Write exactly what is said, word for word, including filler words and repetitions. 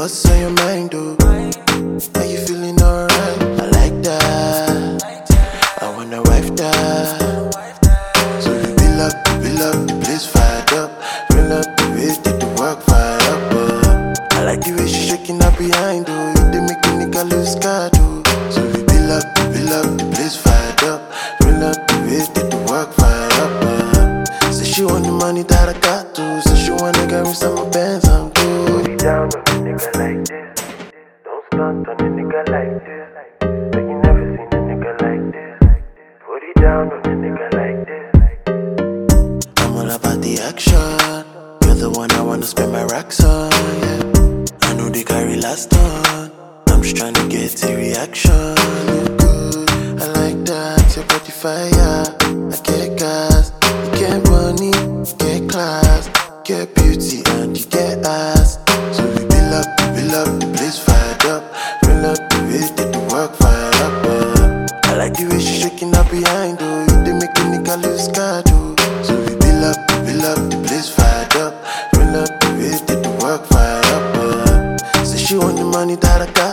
what's on your mind, though? Are you feeling alright? I like that. I wanna wife that. So we build up, build up the place fired up. Bring up the waist, get the work fired up. Uh. I like the way she shaking her behind, though. You they make a nigga lose card, though. So we build up, build up the place fired up. Bring up the waist, get the work fired up. Uh. Say she want the money that I got, too. Say she wanna get me some of Benz, I'm good. Put it down on a nigga like this. Don't stunt on a nigga like this. But you never seen a nigga like this. Put it down on a nigga like this. I'm all about the action. You're the one I wanna spend my racks on, yeah. I know they carry last on. I'm just trying to get a reaction. Look good, I like that. Your body fire. I get gas. You get money, you get class. Get beauty and you get ass. So we build up, build up the place fired up. Bring up the waist, get the work fired up. Uh. I like the way she shaking her behind, though. You they make a nigga lose card, though. So we build up, build up the place fired up. Bring up the waist, get the work fired up. Uh. Say she want the money that I got.